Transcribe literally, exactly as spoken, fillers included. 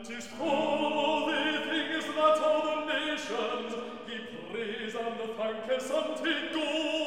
'Tis for the things that all the nations he praise and thank us unto God.